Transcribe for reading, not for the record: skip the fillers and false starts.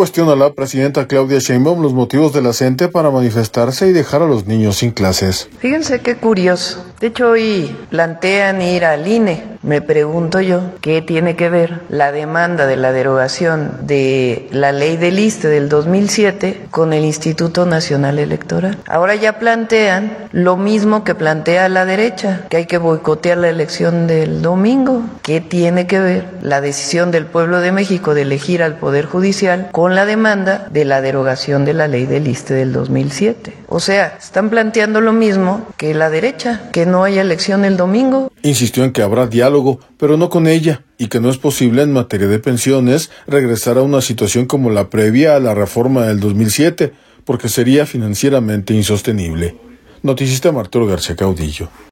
Cuestiona a la presidenta Claudia Sheinbaum los motivos de la CENTE para manifestarse y dejar a los niños sin clases. Fíjense qué curioso. De hecho, hoy plantean ir al INE. Me pregunto yo, ¿qué tiene que ver la demanda de la derogación de la ley del ISSSTE del 2007 con el Instituto Nacional Electoral? Ahora ya plantean lo mismo que plantea la derecha, que hay que boicotear la elección del domingo. ¿Qué tiene que ver la decisión del pueblo de México de elegir al Poder Judicial con la demanda de la derogación de la ley del ISSSTE del 2007? O sea, están planteando lo mismo que la derecha, que no haya elección el domingo. Insistió en que habrá diálogo, pero no con ella, y que no es posible en materia de pensiones regresar a una situación como la previa a la reforma del 2007, porque sería financieramente insostenible. Noticista Arturo García Caudillo.